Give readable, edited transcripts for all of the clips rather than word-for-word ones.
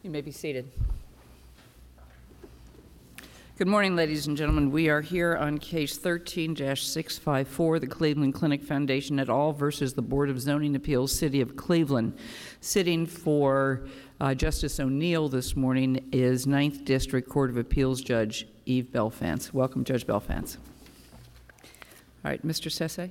You may be seated. Good morning, ladies and gentlemen. We are here on case 13-654, the Cleveland Clinic Foundation et al. Versus the Board of Zoning Appeals, City of Cleveland. Sitting for Justice O'Neill this morning is 9th District Court of Appeals Judge Eve Belfance. Welcome, Judge Belfance. All right, Mr. Sesay.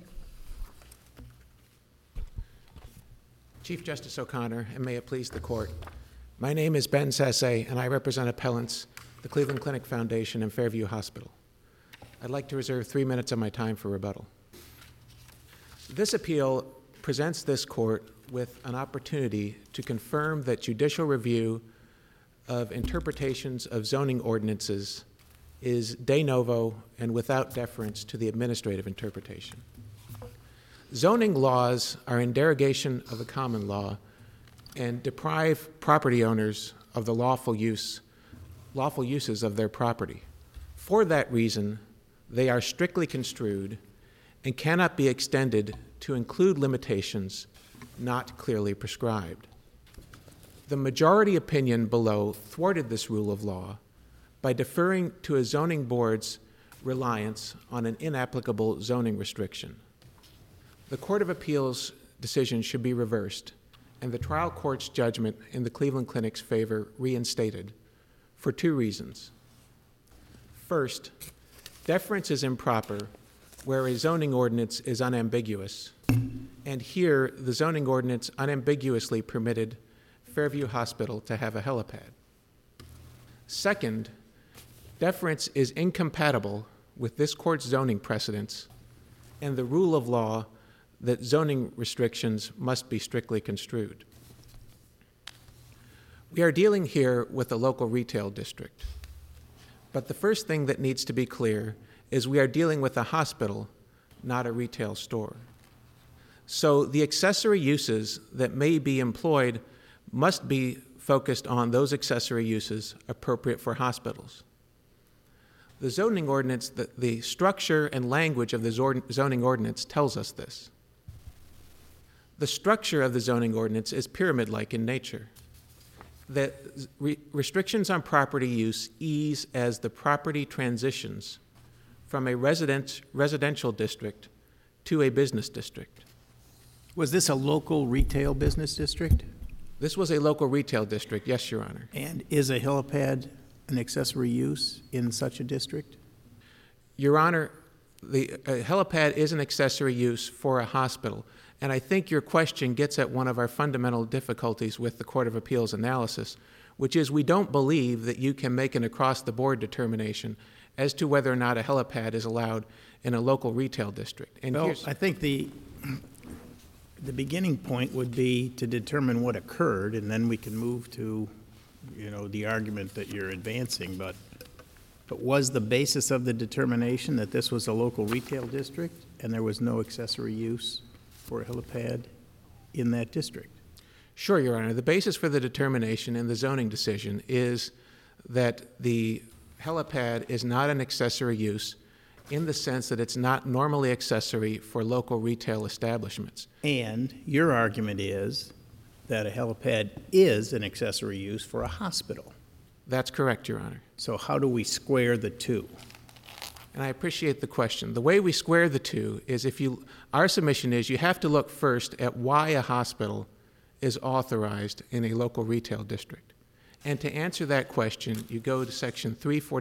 Chief Justice O'Connor, and may it please the court. My name is Ben Sesay, and I represent appellants, the Cleveland Clinic Foundation and Fairview Hospital. I'd like to reserve 3 minutes of my time for rebuttal. This appeal presents this court with an opportunity to confirm that judicial review of interpretations of zoning ordinances is de novo and without deference to the administrative interpretation. Zoning laws are in derogation of the common law and deprive property owners of the lawful uses of their property. For that reason, they are strictly construed and cannot be extended to include limitations not clearly prescribed. The majority opinion below thwarted this rule of law by deferring to a zoning board's reliance on an inapplicable zoning restriction. The Court of Appeals decision should be reversed and the trial court's judgment in the Cleveland Clinic's favor reinstated for 2 reasons. First, deference is improper where a zoning ordinance is unambiguous, and here the zoning ordinance unambiguously permitted Fairview Hospital to have a helipad. Second, deference is incompatible with this court's zoning precedents and the rule of law that zoning restrictions must be strictly construed. We are dealing here with a local retail district, but the first thing that needs to be clear is we are dealing with a hospital, not a retail store. So the accessory uses that may be employed must be focused on those accessory uses appropriate for hospitals. The zoning ordinance, the structure and language of the zoning ordinance tells us this. The structure of the zoning ordinance is pyramid-like in nature. That restrictions on property use ease as the property transitions from a residential district to a business district. Was this a local retail business district? This was a local retail district, yes, Your Honor. And is a helipad an accessory use in such a district? Your Honor, the helipad is an accessory use for a hospital. And I think your question gets at one of our fundamental difficulties with the Court of Appeals analysis, which is we don't believe that you can make an across-the-board determination as to whether or not a helipad is allowed in a local retail district. And well, I think the beginning point would be to determine what occurred, and then we can move to, the argument that you're advancing. But was the basis of the determination that this was a local retail district and there was no accessory use for a helipad in that district? Sure, Your Honor. The basis for the determination in the zoning decision is that the helipad is not an accessory use in the sense that it's not normally accessory for local retail establishments. And your argument is that a helipad is an accessory use for a hospital. That's correct, Your Honor. So how do we square the two? And I appreciate the question. The way we square the two is our submission is you have to look first at why a hospital is authorized in a local retail district. And to answer that question, you go to section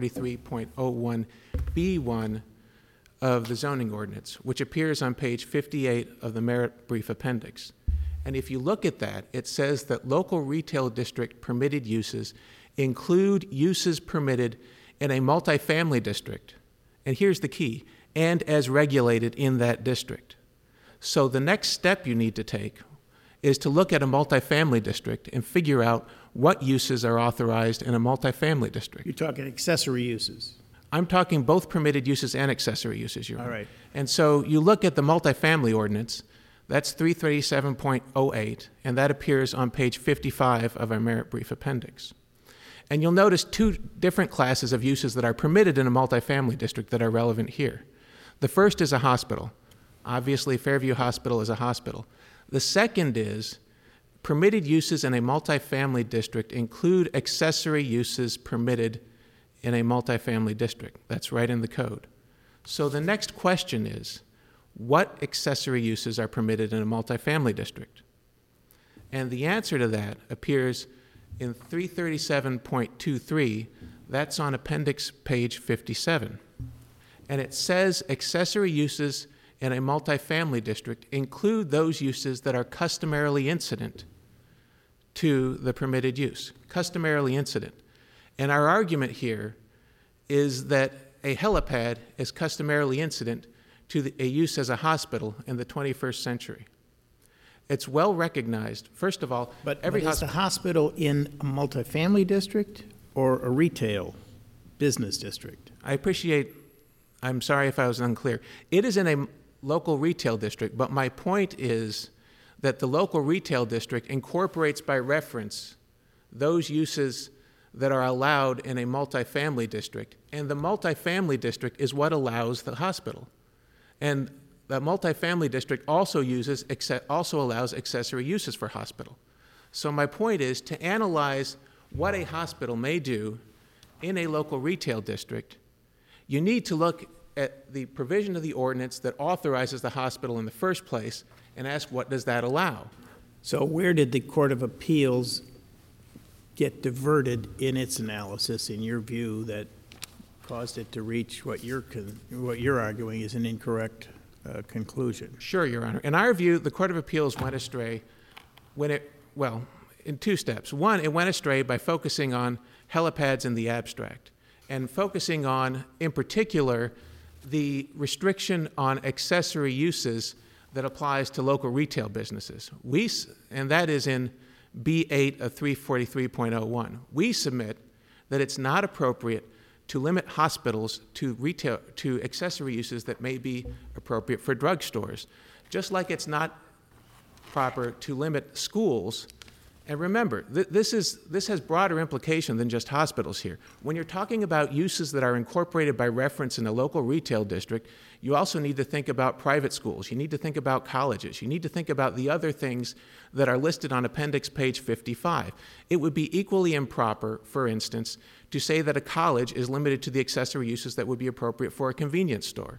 343.01B1 of the zoning ordinance, which appears on page 58 of the merit brief appendix. And if you look at that, it says that local retail district permitted uses include uses permitted in a multifamily district. And here's the key, and as regulated in that district. So the next step you need to take is to look at a multifamily district and figure out what uses are authorized in a multifamily district. You're talking accessory uses. I'm talking both permitted uses and accessory uses, Your Honor. All right. And so you look at the multifamily ordinance, that's 337.08, and that appears on page 55 of our merit brief appendix. And you'll notice 2 different classes of uses that are permitted in a multifamily district that are relevant here. The first is a hospital. Obviously, Fairview Hospital is a hospital. The second is permitted uses in a multifamily district include accessory uses permitted in a multifamily district. That's right in the code. So the next question is, what accessory uses are permitted in a multifamily district? And the answer to that appears in 337.23. That's on appendix page 57. And it says accessory uses in a multifamily district include those uses that are customarily incident to the permitted use. Customarily incident. And our argument here is that a helipad is customarily incident to a use as a hospital in the 21st century. It's well recognized, first of all, But every is the hospital in a multifamily district or a retail business district? I'm sorry if I was unclear. It is in a local retail district, but my point is that the local retail district incorporates by reference those uses that are allowed in a multifamily district, and the multifamily district is what allows the hospital. And the multifamily district also allows accessory uses for hospital. So my point is to analyze what a hospital may do in a local retail district, you need to look at the provision of the ordinance that authorizes the hospital in the first place and ask, what does that allow? So where did the Court of Appeals get diverted in its analysis, in your view, that caused it to reach what you're arguing is an incorrect conclusion? Sure, Your Honor. In our view, the Court of Appeals went astray in two steps. One, it went astray by focusing on helipads in the abstract and focusing on, in particular, the restriction on accessory uses that applies to local retail businesses. And that is in B8 of 343.01. We submit that it's not appropriate to limit hospitals to accessory uses that may be appropriate for drugstores, just like it's not proper to limit schools. And remember, this has broader implication than just hospitals here. When you're talking about uses that are incorporated by reference in a local retail district, you also need to think about private schools. You need to think about colleges. You need to think about the other things that are listed on appendix page 55. It would be equally improper, for instance, to say that a college is limited to the accessory uses that would be appropriate for a convenience store.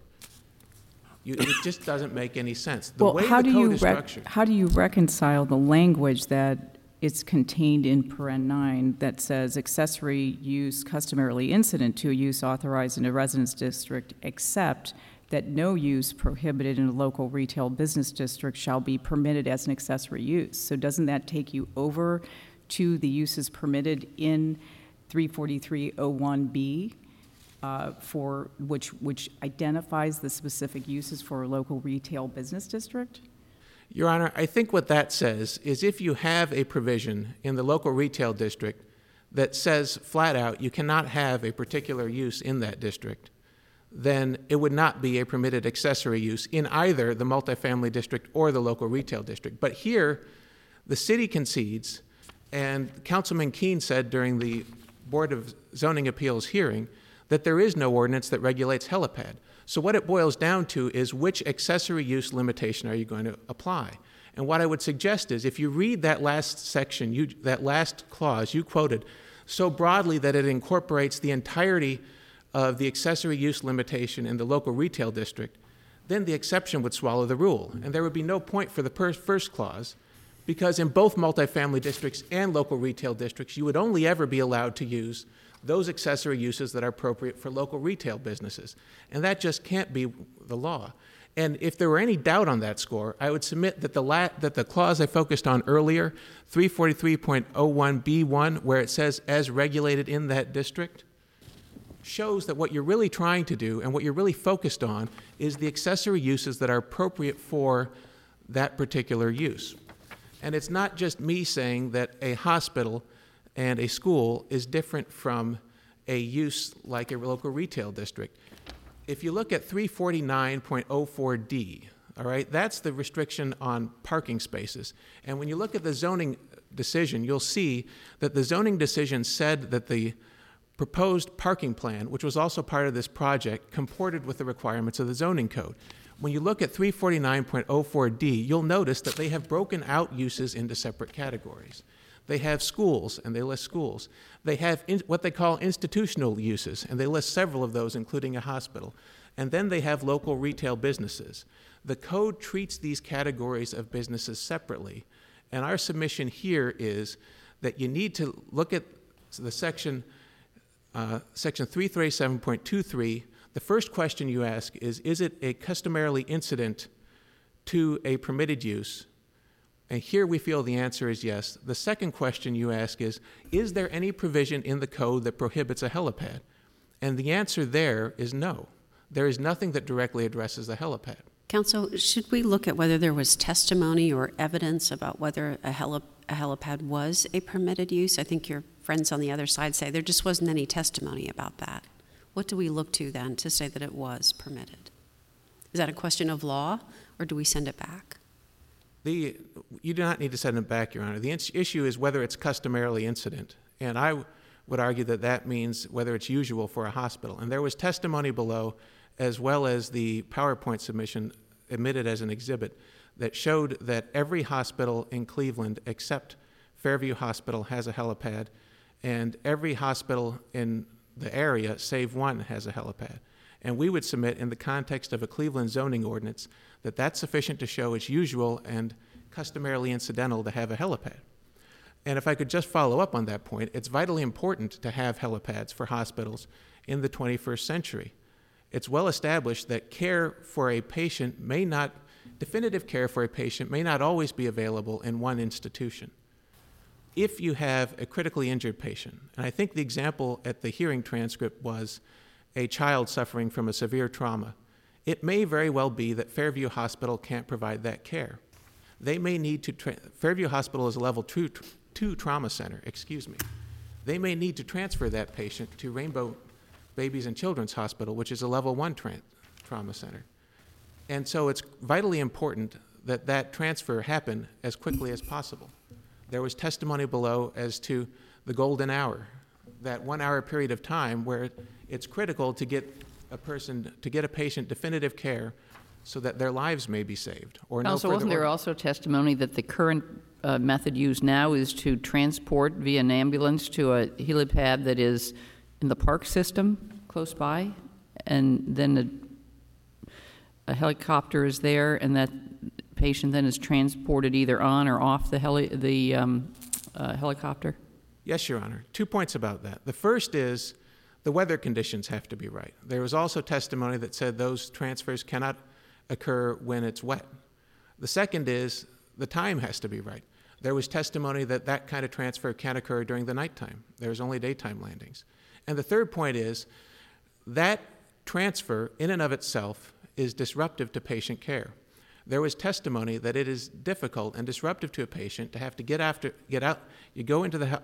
It just doesn't make any sense. The way the code is structured. How do you reconcile the language that it's contained in paren 9 that says accessory use customarily incident to a use authorized in a residence district, except that no use prohibited in a local retail business district shall be permitted as an accessory use? So doesn't that take you over to the uses permitted in 343.01B, for which identifies the specific uses for a local retail business district? Your Honor, I think what that says is if you have a provision in the local retail district that says flat out you cannot have a particular use in that district, then it would not be a permitted accessory use in either the multifamily district or the local retail district. But here, the city concedes, and Councilman Keene said during the Board of Zoning Appeals hearing that there is no ordinance that regulates helipad. So what it boils down to is which accessory use limitation are you going to apply? And what I would suggest is if you read that last section, that last clause you quoted so broadly that it incorporates the entirety of the accessory use limitation in the local retail district, then the exception would swallow the rule. And there would be no point for the first clause, because in both multifamily districts and local retail districts, you would only ever be allowed to use those accessory uses that are appropriate for local retail businesses. And that just can't be the law. And if there were any doubt on that score, I would submit that the clause I focused on earlier, 343.01B1, where it says as regulated in that district, shows that what you're really trying to do and what you're really focused on is the accessory uses that are appropriate for that particular use. And it's not just me saying that a hospital and a school is different from a use like a local retail district. If you look at 349.04D, all right, that's the restriction on parking spaces. And when you look at the zoning decision, you'll see that the zoning decision said that the proposed parking plan, which was also part of this project, comported with the requirements of the zoning code. When you look at 349.04D, you'll notice that they have broken out uses into separate categories. They have schools, and they list schools. They have what they call institutional uses, and they list several of those, including a hospital. And then they have local retail businesses. The code treats these categories of businesses separately, and our submission here is that you need to look at the section 337.23. The first question you ask is it a customarily incident to a permitted use? And here we feel the answer is yes. The second question you ask is there any provision in the code that prohibits a helipad? And the answer there is no. There is nothing that directly addresses the helipad. Counsel, should we look at whether there was testimony or evidence about whether a helipad was a permitted use? I think your friends on the other side say there just wasn't any testimony about that. What do we look to then to say that it was permitted? Is that a question of law, or do we send it back? You do not need to send it back, Your Honor. The issue is whether it's customarily incident. And I would argue that that means whether it's usual for a hospital. And there was testimony below, as well as the PowerPoint submission admitted as an exhibit, that showed that every hospital in Cleveland except Fairview Hospital has a helipad, and every hospital in the area, save one, has a helipad. And we would submit, in the context of a Cleveland zoning ordinance, that that's sufficient to show it's usual and customarily incidental to have a helipad. And if I could just follow up on that point, it's vitally important to have helipads for hospitals in the 21st century. It's well established that definitive care for a patient may not always be available in one institution. If you have a critically injured patient, and I think the example at the hearing transcript was a child suffering from a severe trauma, it may very well be that Fairview Hospital can't provide that care. They may need to, Fairview Hospital is a level 2 trauma center, They may need to transfer that patient to Rainbow Babies and Children's Hospital, which is a level 1 trauma center. And so it's vitally important that that transfer happen as quickly as possible. There was testimony below as to the golden hour, that 1 hour period of time where it's critical to get a patient definitive care so that their lives may be saved. Or no Also, further wasn't there also testimony that the current method used now is to transport via an ambulance to a helipad that is in the park system close by, and then a helicopter is there, and that patient then is transported either on or off the helicopter? Yes, Your Honor. 2 points about that. The first is the weather conditions have to be right. There was also testimony that said those transfers cannot occur when it's wet. The second is the time has to be right. There was testimony that that kind of transfer can occur during the nighttime. There's only daytime landings. And the third point is that transfer in and of itself is disruptive to patient care. There was testimony that it is difficult and disruptive to a patient to have to get out. You go into the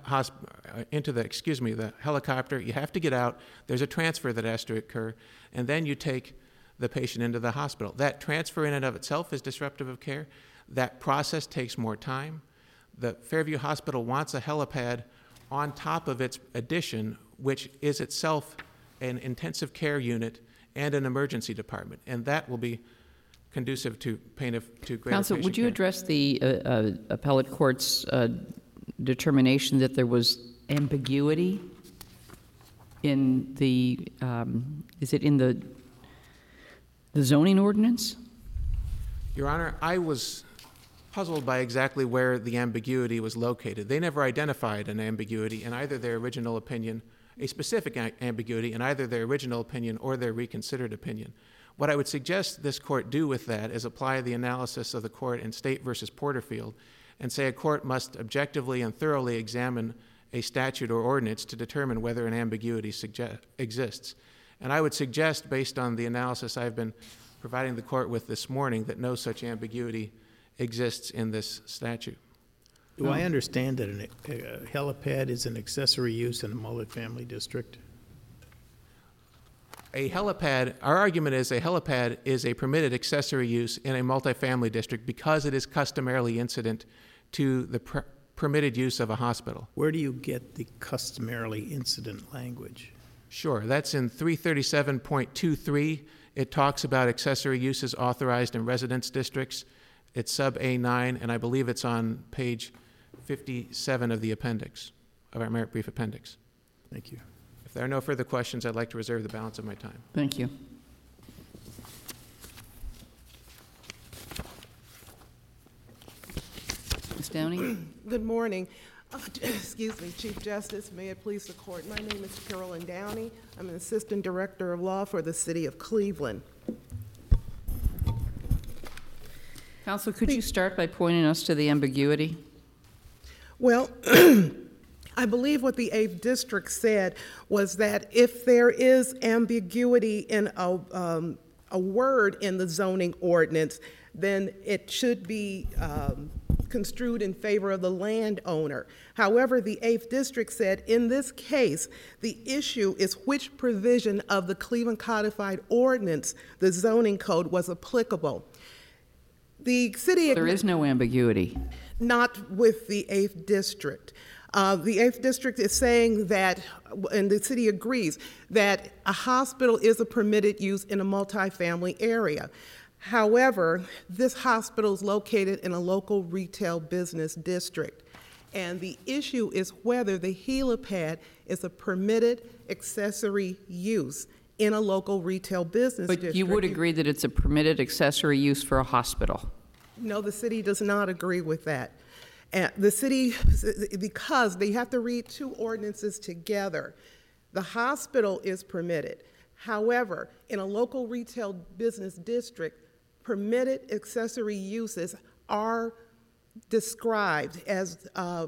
helicopter. You have to get out. There's a transfer that has to occur, and then you take the patient into the hospital. That transfer in and of itself is disruptive of care. That process takes more time. The Fairview Hospital wants a helipad on top of its addition, which is itself an intensive care unit and an emergency department, and that will be conducive to greater Counsel, patient would you care. address the appellate court's determination that there was ambiguity in the, is it in the zoning ordinance? Your Honor, I was puzzled by exactly where the ambiguity was located. They never identified an ambiguity in either their original opinion, a specific ambiguity in either their original opinion or their reconsidered opinion. What I would suggest this court do with that is apply the analysis of the court in State versus Porterfield and say a court must objectively and thoroughly examine a statute or ordinance to determine whether an ambiguity exists. And I would suggest, based on the analysis I've been providing the court with this morning, that no such ambiguity exists in this statute. Do I understand that a helipad is an accessory use in a multifamily district? A helipad, our argument is a helipad is a permitted accessory use in a multifamily district because it is customarily incident to the permitted use of a hospital. Where do you get the customarily incident language? Sure, that's in 337.23 It talks about accessory uses authorized in residence districts. It's sub A9, and I believe it's on page 57 of the appendix, of our merit brief appendix. Thank you. If there are no further questions, I'd like to reserve the balance of my time. Thank you. Ms. Downey? Good morning. Excuse me, Chief Justice, may it please the court. My name is Carolyn Downey. I'm an Assistant Director of Law for the City of Cleveland. Counsel, could you start by pointing us to the ambiguity? Well, I believe what the 8th District said was that if there is ambiguity in a word in the zoning ordinance, then it should be construed in favor of the landowner. However, the 8th District said in this case, the issue is which provision of the Cleveland Codified Ordinance, the zoning code, was applicable. The city... There is no ambiguity. Not with the 8th District. The 8th District is saying that, and the city agrees, that a hospital is a permitted use in a multifamily area. However, this hospital is located in a local retail business district, and the issue is whether the helipad is a permitted accessory use in a local retail business district. But you would agree that it's a permitted accessory use for a hospital? No, the city does not agree with that. The city, because they have to read two ordinances together. The hospital is permitted. However, in a local retail business district, permitted accessory uses are described as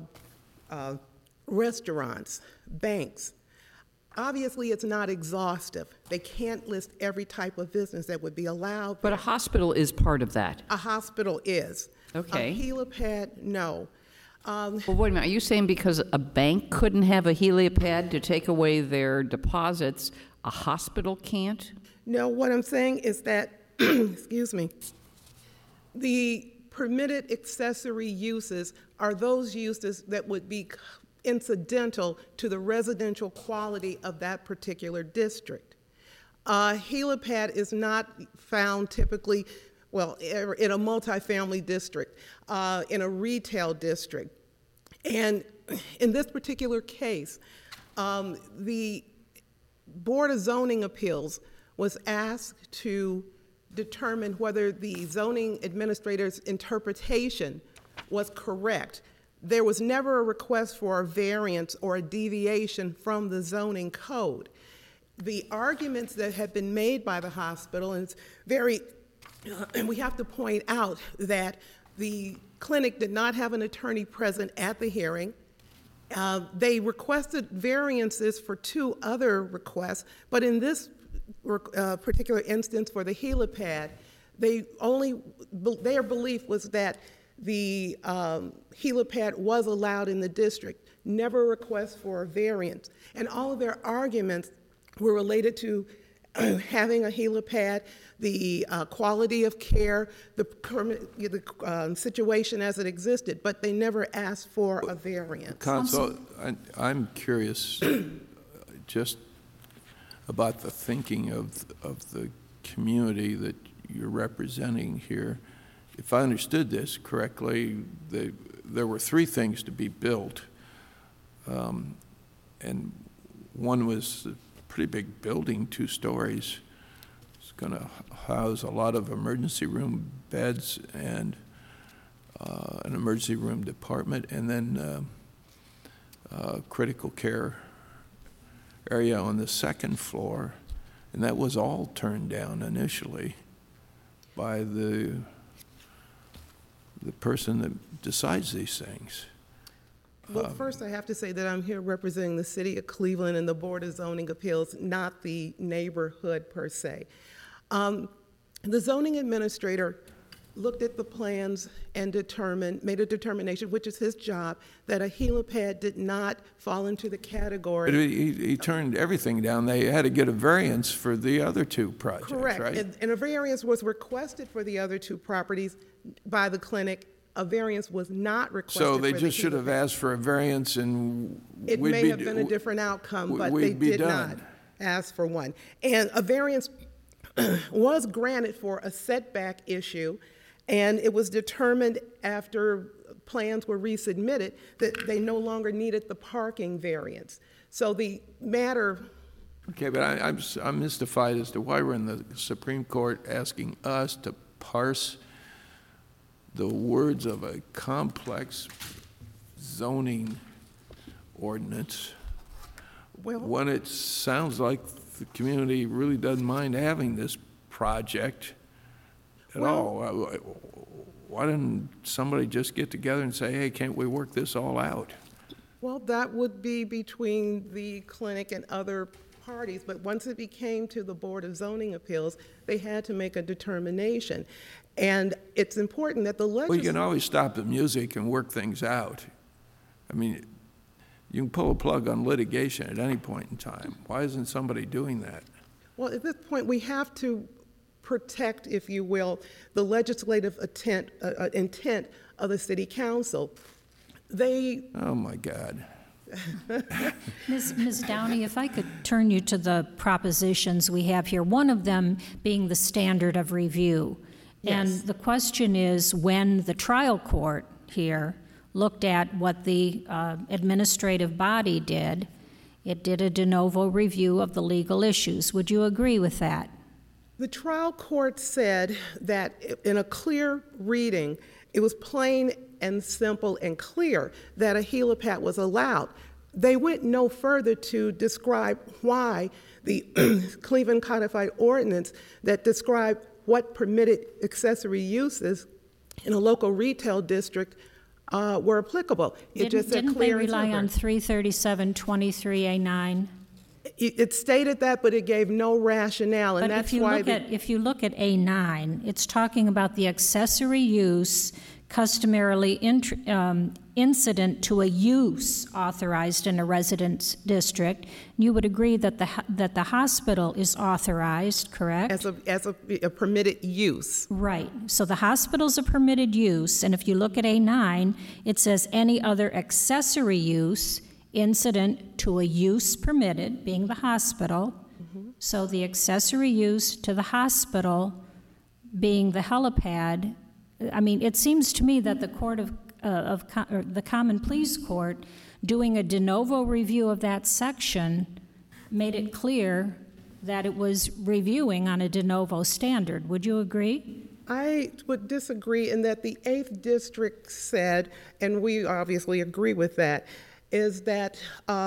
restaurants, banks. Obviously, it's not exhaustive. They can't list every type of business that would be allowed. But a hospital is part of that. A hospital is. Okay. A helipad, no. Well, wait a minute. Are you saying because a bank couldn't have a helipad to take away their deposits, a hospital can't? No, what I'm saying is that, excuse me, the permitted accessory uses are those uses that would be incidental to the residential quality of that particular district. Helipad is not found typically, well, in a multifamily district, in a retail district. And in this particular case, the Board of Zoning Appeals was asked to determine whether the zoning administrator's interpretation was correct. There was never a request for a variance or a deviation from the zoning code. The arguments that have been made by the hospital, and it's very, and we have to point out that the clinic did not have an attorney present at the hearing. They requested variances for two other requests, but in this particular instance for the helipad, their belief was that the helipad was allowed in the district, never a request for a variance. And all of their arguments were related to having a helipad, the quality of care, the situation as it existed, but they never asked for a variance. Counsel, I'm curious just about the thinking of the community that you're representing here. If I understood this correctly, there were three things to be built, and one was a pretty big building, 2 stories. It's going to house a lot of emergency room beds and an emergency room department, and then critical care area on the second floor, and that was all turned down initially by the person that decides these things. Well, first I have to say that I'm here representing the City of Cleveland and the Board of Zoning Appeals, not the neighborhood per se. The zoning administrator looked at the plans and made a determination, which is his job, that a helipad did not fall into the category. But he turned everything down. They had to get a variance for the other 2 projects, Correct. right? And a variance was requested for the other 2 properties by the clinic. A variance was not requested. So they for just the should have helipad. asked for a variance, and It may have been a different outcome, but they did not ask for one. And a variance was granted for a setback issue, and it was determined after plans were resubmitted that they no longer needed the parking variance. So the matter, Okay, but I'm mystified as to why we're in the Supreme Court asking us to parse the words of a complex zoning ordinance well, when it sounds like the community really doesn't mind having this project at all. Why didn't somebody just get together and say, hey, can't we work this all out? well, that would be between the clinic and other parties, but once it became to the Board of Zoning Appeals, they had to make a determination. And it's important that the Well, you legislature... can always stop the music and work things out. I mean, you can pull a plug on litigation at any point in time. Why isn't somebody doing that? Well, at this point, we have to protect, if you will, the legislative intent of the city council. Oh, my God. Ms. Downey, if I could turn you to the propositions we have here, one of them being the standard of review. And Yes. the question is, when the trial court here looked at what the administrative body did, it did a de novo review of the legal issues. Would you agree with that? The trial court said that in a clear reading, it was plain and simple and clear that a helipad was allowed. They went no further to describe why the Cleveland Codified Ordinance that described what permitted accessory uses in a local retail district were applicable. It just said Didn't they clear and rely on simple. 337-23A9? It stated that, but it gave no rationale, and But that's if you why if you look at A9, it's talking about the accessory use customarily incident to a use authorized in a residence district. You would agree that the hospital is authorized, correct? as a permitted use. Right. So the hospital's a permitted use, and if you look at A9, it says any other accessory use incident to a use permitted, being the hospital. So the accessory use to the hospital being the helipad. I mean, it seems to me that the the Common Pleas Court, doing a de novo review of that section, made it clear that it was reviewing on a de novo standard. Would you agree? I would disagree in that the 8th District said, and we obviously agree with that, is that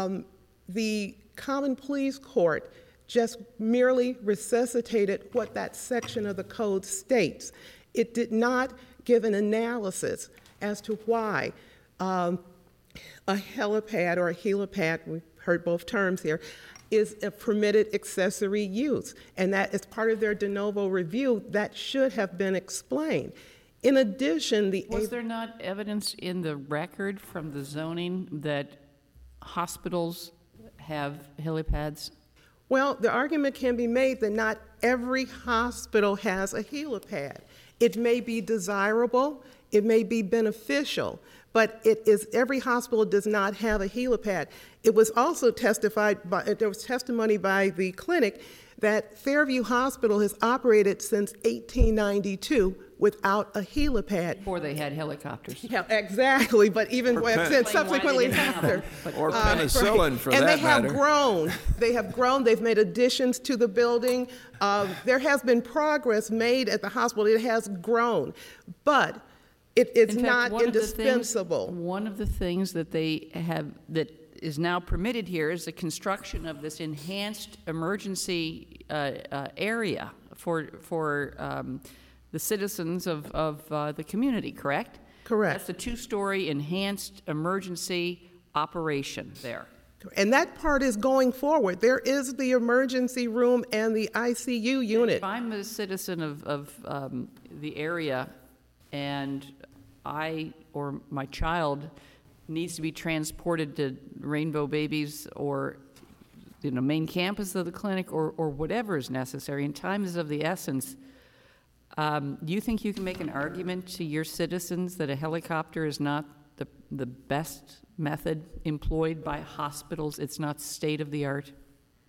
the Common Pleas Court just merely resuscitated what that section of the code states. It did not give an analysis as to why a helipad or a helipad, we've heard both terms here, is a permitted accessory use. And that is part of their de novo review that should have been explained. In addition, Was there not evidence in the record from the zoning that hospitals have helipads? Well, the argument can be made that not every hospital has a helipad. It may be desirable, it may be beneficial, but every hospital does not have a helipad. It was also there was testimony by the clinic that Fairview Hospital has operated since 1892 without a helipad. Before they had helicopters. Yeah, exactly, but even since subsequently after. Or penicillin, for and that they have matter. grown. They have grown. They've made additions to the building. There has been progress made at the hospital. It has grown, but it's In fact, not indispensable. One of the things that they have that is now permitted here is the construction of this enhanced emergency area for the citizens of the community, correct? Correct. That's a two-story enhanced emergency operation there. And that part is going forward. There is the emergency room and the ICU unit. If I'm a citizen of the area and I or my child needs to be transported to Rainbow Babies or main campus of the clinic or whatever is necessary, and time is of the essence, do you think you can make an argument to your citizens that a helicopter is not the best method employed by hospitals? It's not state of the art?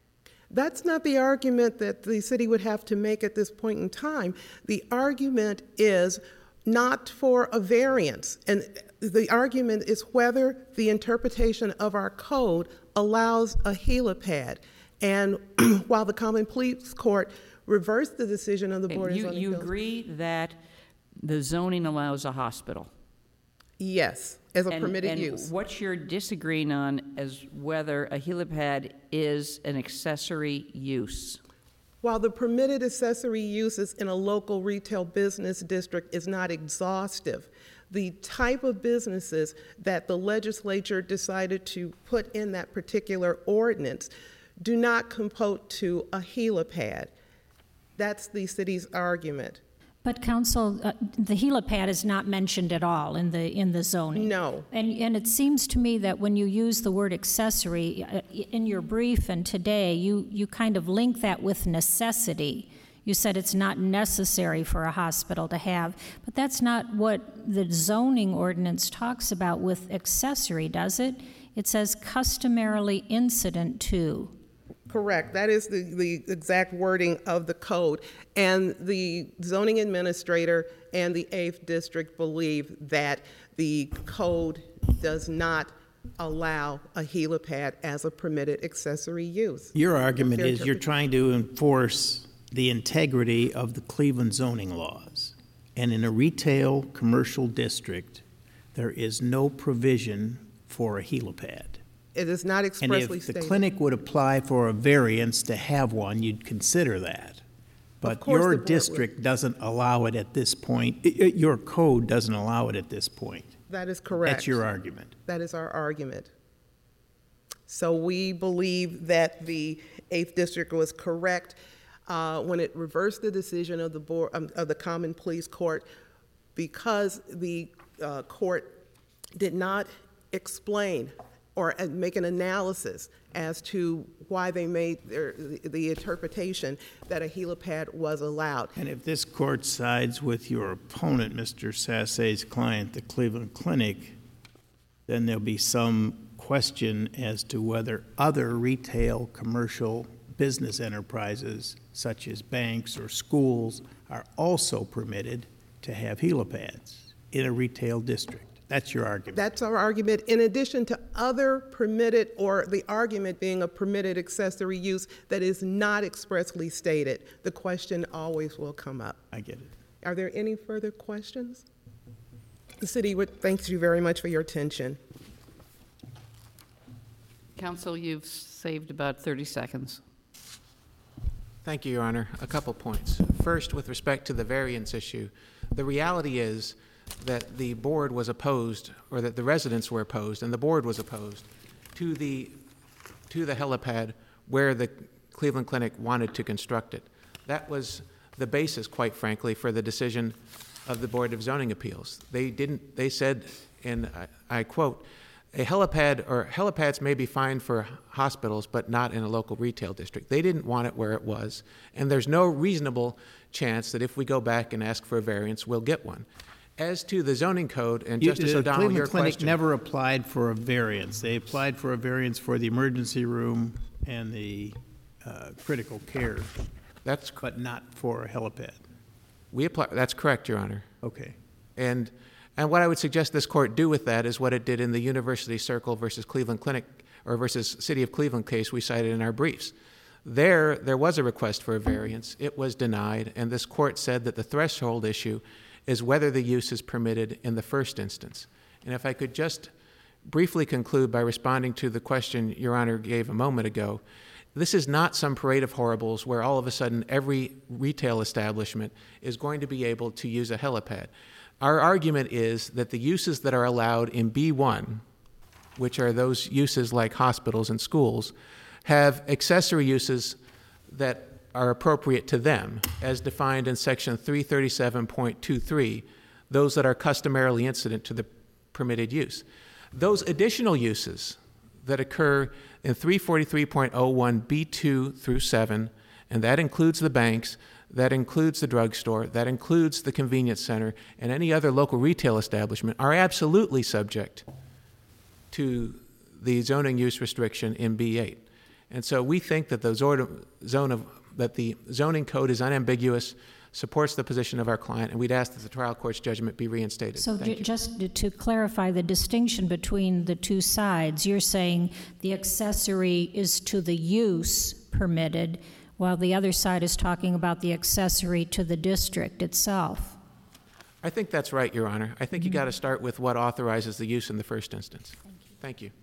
That's not the argument that the city would have to make at this point in time. The argument is not for a variance, and the argument is whether the interpretation of our code allows a helipad. And while the Common Pleas Court reversed the decision of the Board of Zoning You Appeals. agree that the zoning allows a hospital? Yes, as a permitted and use. what you're disagreeing on is whether a helipad is an accessory use. While the permitted accessory uses in a local retail business district is not exhaustive, the type of businesses that the legislature decided to put in that particular ordinance do not comport to a helipad. That's the city's argument. But counsel, the helipad is not mentioned at all in the zoning. No. And it seems to me that when you use the word accessory in your brief and today, you kind of link that with necessity. You said it's not necessary for a hospital to have, but that's not what the zoning ordinance talks about with accessory, does it? It says customarily incident to. Correct. That is the exact wording of the code. And the zoning administrator and the 8th District believe that the code does not allow a helipad as a permitted accessory use. Your argument Fair is you're trying to enforce the integrity of the Cleveland zoning laws. And in a retail commercial district, there is no provision for a helipad. It is not And expressly if the stated. clinic would apply for a variance to have one, you'd consider that. But course your the board would. district doesn't allow it at this point. Your code doesn't allow it at this point. That is correct. That's your argument. That is our argument. So we believe that the 8th District was correct when it reversed the decision of the board of the Common Pleas Court, because the court did not explain or make an analysis as to why they made the interpretation that a helipad was allowed. And if this court sides with your opponent, Mr. Sassay's client, the Cleveland Clinic, then there'll be some question as to whether other retail commercial business enterprises, such as banks or schools, are also permitted to have helipads in a retail district. That's your argument. That's our argument, in addition to other permitted, or the argument being a permitted accessory use that is not expressly stated. The question always will come up. I get it. Are there any further questions? The city thanks you very much for your attention. Counsel, you've saved about 30 seconds. Thank you, Your Honor. A couple points. First, with respect to the variance issue, the reality is that the board was opposed, or that the residents were opposed, and the board was opposed to the helipad where the Cleveland Clinic wanted to construct it. That was the basis, quite frankly, for the decision of the Board of Zoning Appeals. They said, and I quote, a helipad, or helipads may be fine for hospitals, but not in a local retail district. They didn't want it where it was, and there's no reasonable chance that if we go back and ask for a variance, we'll get one. As to the zoning code, and Justice O'Donnell, your Cleveland Clinic question. never applied for a variance. They applied for a variance for the emergency room and the critical care, but not for a helipad. That's correct, Your Honor. Okay. And what I would suggest this court do with that is what it did in the University Circle versus Cleveland Clinic, or versus City of Cleveland case we cited in our briefs. There was a request for a variance. It was denied, and this court said that the threshold issue is whether the use is permitted in the first instance. And if I could just briefly conclude by responding to the question Your Honor gave a moment ago, this is not some parade of horribles where all of a sudden every retail establishment is going to be able to use a helipad. Our argument is that the uses that are allowed in B1, which are those uses like hospitals and schools, have accessory uses that are appropriate to them, as defined in Section 337.23, those that are customarily incident to the permitted use. Those additional uses that occur in 343.01 B2 through 7, and that includes the banks, that includes the drugstore, that includes the convenience center, and any other local retail establishment, are absolutely subject to the zoning use restriction in B8. And so we think that the zoning code is unambiguous, supports the position of our client, and we'd ask that the trial court's judgment be reinstated. So Thank you. just to clarify the distinction between the two sides, you're saying the accessory is to the use permitted, while the other side is talking about the accessory to the district itself. I think that's right, Your Honor. I think you got to start with what authorizes the use in the first instance. Thank you.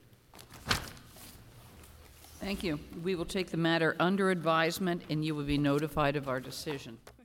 Thank you. We will take the matter under advisement, and you will be notified of our decision.